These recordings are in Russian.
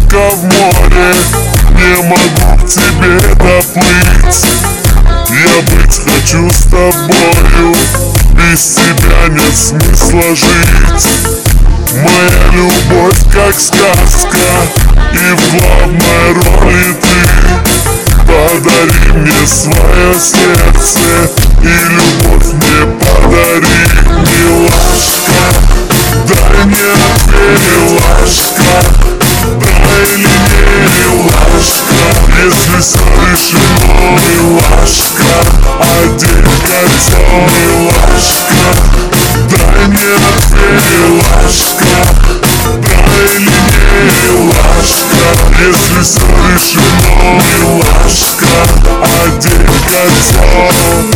лодка в море, не могу к тебе доплыть. Я быть хочу с тобою, без тебя нет смысла жить. Моя любовь как сказка, и в главной роли ты. Подари мне свое сердце, и любовь мне подари, милашка. Дай мне ответ, милашка. Да или не, милашка. Если все решено, милашка, одень кольцо, милашка. Дай мне ответ, милашка. Да или не, милашка. Если все решено, милашка, одень кольцо.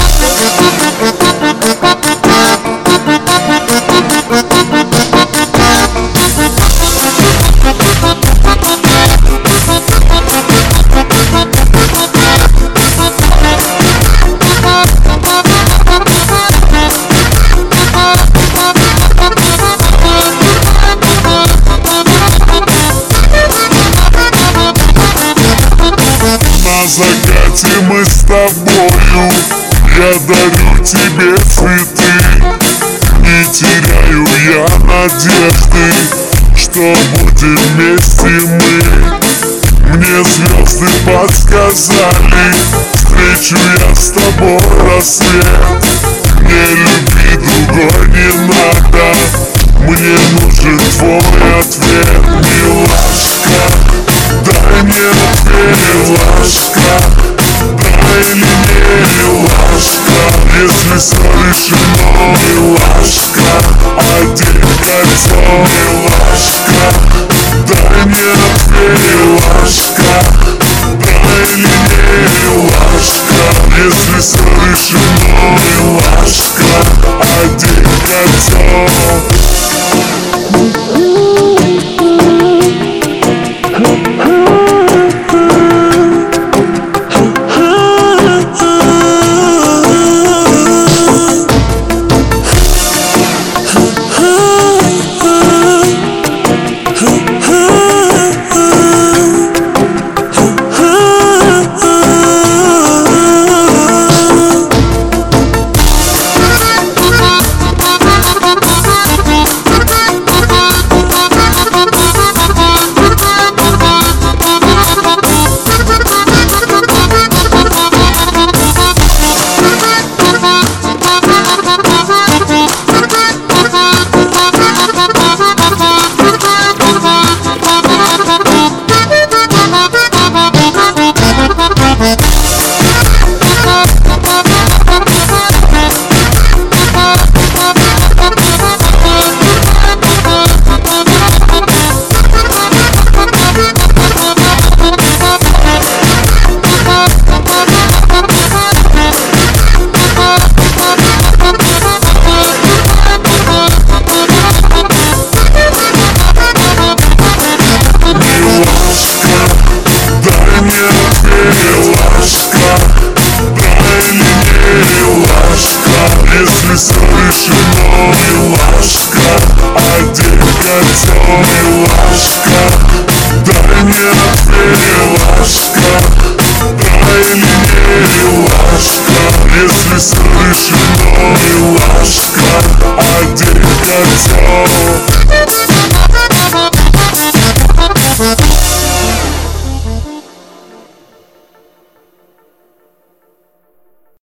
На закате мы с тобою, я дарю тебе цветы. Не теряю я надежды, что будем вместе мы. Мне звезды подсказали, встречу я с тобой рассвет. Мне любви другой не надо, мне нужен твой ответ, милашка. Дай мне ответ, милашка. Да или не, милашка. Если все решено, милашка, одень кольцо, милашка. Дай мне ответ, милашка. Да или не, милашка. Если все решено, милашка, одень кольцо. Если все решено, милашка, одень кольцо, милашка. Дай мне ответ, милашка. Да или не, милашка. Если все решено, милашка, одень кольцо.